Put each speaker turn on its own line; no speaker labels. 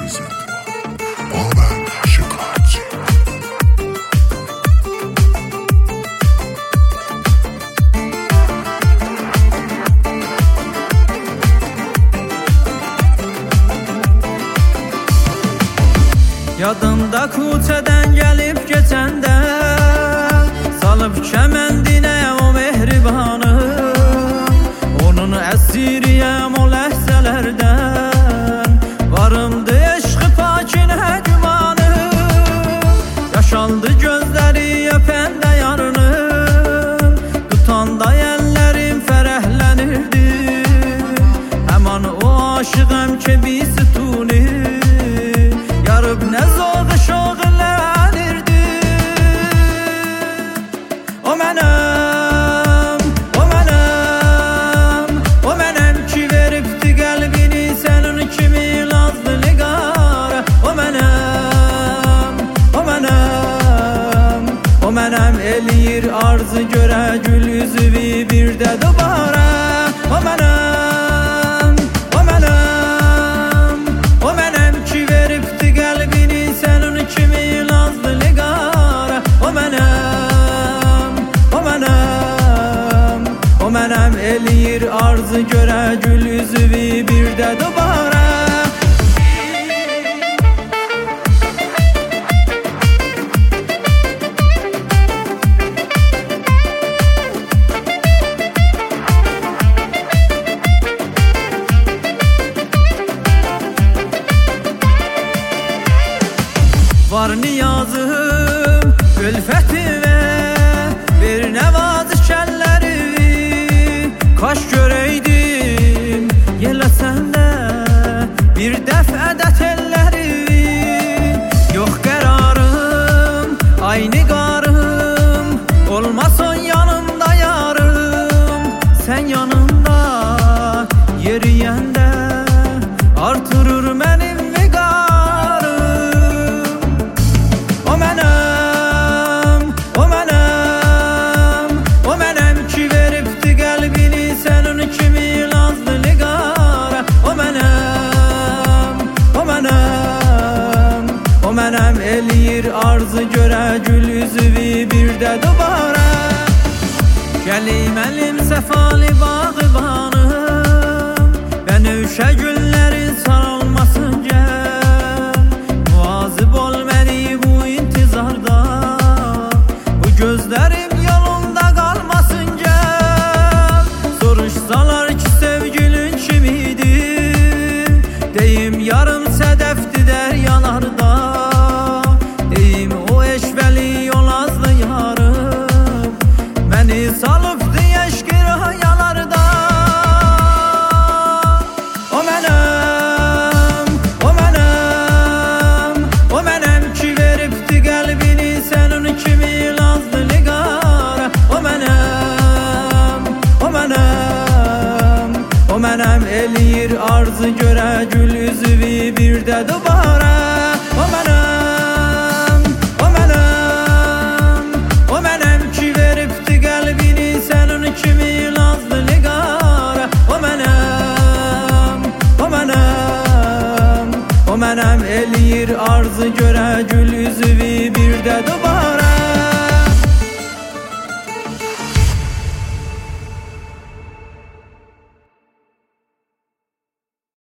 Yadımda kuçədən gəlib keçəndə salıb kəməndinə o mehribanı, onun əsiriyəm o ləhzələrdən, varımdı eşqi pakinə gümanı, yaşandı gözləri öpəndə yarını, tutanda əllərim fərəhlənirdi, həman o aşığım ki bir sütuni yarıb nə zoğu şoğlənirdi. O mənəm, o mənəm, o mənəm ki veribdi qəlbini sənin kimi nazlı niqara. O mənəm, o mənəm, o mənəm eləyir arzu görə gül üzüvi bir də dubara. O mənəm, o mənəm, o mənəm ki veribdi qəlbini sənin kimi nazlı niqara. O mənəm, o mənəm, o mənəm eləyir arzu görə gül üzüvi bir də dubara. Var niyazım, külfəti və bir nəvazı kəlləri, kaş görəydim yeləsən də bir dəfədə telləri. Yox qərarım, aynı qarım, olmasın yanımda yarım, sən yanımda yeriyəndə artırır mənim mənəm eləyir arzu görə gül üzüvi bir də dubara. Gəlim əlim səfalı bağıbanım, bənövşə güllərin sarılmasın gəl, muvazib ol məni bu intizarda, bu gözlərim yolunda qalmasın gəl. Soruşsalar ki sevgilin kimidir, deyim yarım sədəfdir dəryalarda, salıbdı eşqi rüyalarda. O mənəm, o mənəm, o mənəm ki veribdi qəlbini sənin kimi nazlı niqara. O mənəm, o mənəm, o mənəm eləyir arzu görə gül üzüvi bir də dubara. O mənəm, o mənəm, o mənəm ki veribdi qəlbini sənin kimi nazlı niqara. O mənəm, o mənəm, o mənəm eləyir arzu görə gül üzüvi